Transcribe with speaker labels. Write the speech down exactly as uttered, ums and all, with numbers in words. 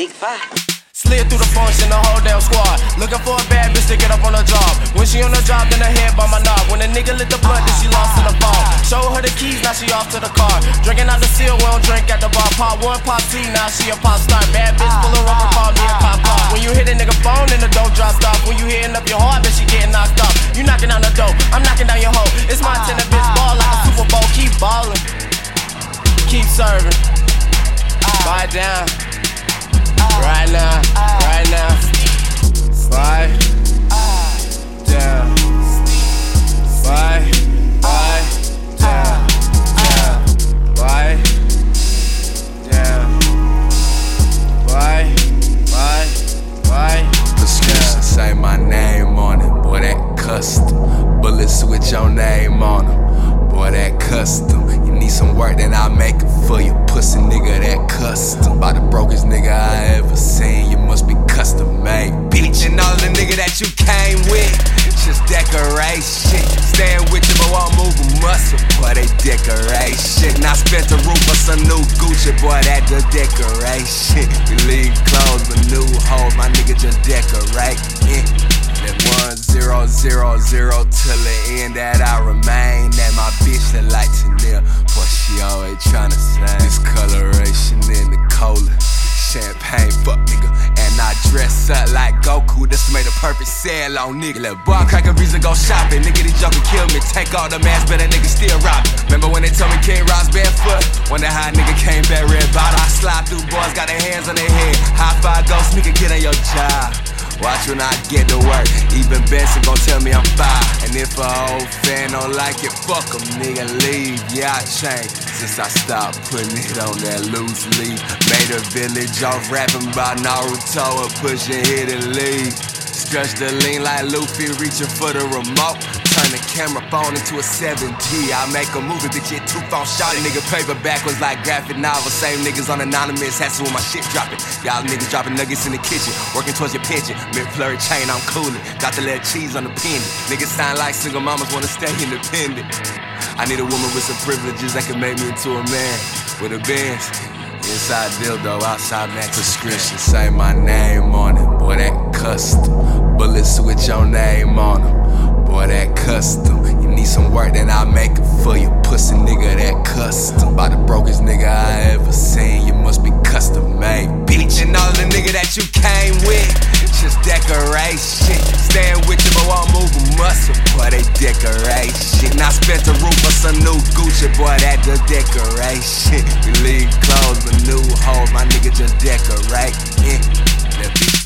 Speaker 1: Big five.
Speaker 2: Slid through the function, the whole damn squad. Looking for a bad bitch to get up on her job. When she on the job, then her head by my knob. When a nigga lit the blunt, then she lost in the fall. Show her the keys, now she off to the car. Drinking out the seal, we don't drink at the bar. Pop one, pop two, now she a pop star. Bad bitch full of rubber, call me a cop car. When you hit a nigga phone, then the dough drops off. When you hitting up your heart, bitch, she getting knocked off. You knocking down the door, I'm knocking down your hoe. It's my tennis, bitch, ball like a Super Bowl. Keep ballin', keep serving. Buy it down. Right now, right now. Slide down. Slide, slide down, down. Slide down. Slide, slide, slide.
Speaker 3: Prescription say my name on it, boy, that custom. Bullets with your name on them, boy, that custom. You need some work, then I'll make it for you, pussy nigga, that custom. By the brokest nigga I ever seen, you must be custom made, bitch. And all the nigga that you came with, just decoration. Staying with you, but won't move a muscle, boy, they decoration. Now spent the roof for some new Gucci, boy, that the decoration. We leave clothes, but new hoes, my nigga just decorate. Yeah. That one zero zero zero till the end that I remain. That my bitch that like Chanel, boy, she always tryna sing. Discoloration in the cola, champagne, fuck nigga. And I dress up like Goku, this made a perfect sale on nigga. Let boy crack a visa, go shopping. Nigga, these joker kill me. Take all the mask, but that nigga still robbing. Remember when they told me King Ross barefoot? Wonder how a nigga came back red bottle. I slide through boys, got their hands on their head. High five, go sneaker, get on your job. Watch when I get to work, even Benson gon' tell me I'm fine. And if a old fan don't like it, fuck em, nigga, leave. Yeah, I changed since I stopped putting it on that loose leaf. Made a village off rapping about Naruto and pushing hit and leave. Stretch the lean like Luffy, reaching for the remote. Turn the camera phone into a seven T. I make a movie, bitch, it two phone shot. Nigga paperback was like graphic novel. Same niggas on anonymous, hassle with my shit dropping. Y'all niggas dropping nuggets in the kitchen, working towards your pension. Mid-flurry chain, I'm coolin'. Got the little cheese on the pendant. Niggas sound like single mamas wanna stay independent. I need a woman with some privileges that can make me into a man. With a Benz, inside dildo, outside max. Prescription say my name on it, boy, that custom. Bullets with your name on them, boy, that custom. You need some work, then I'll make it for you, pussy nigga, that custom. By the brokest nigga I ever seen, you must be custom made, bitch. And all the nigga that you came with, just decoration. Staying with you, but won't move a muscle, boy, they decoration. Now spent the roof for some new Gucci, boy, that the decoration. We leave clothes, but new hoes, my nigga just decorate. Yeah, that bitch.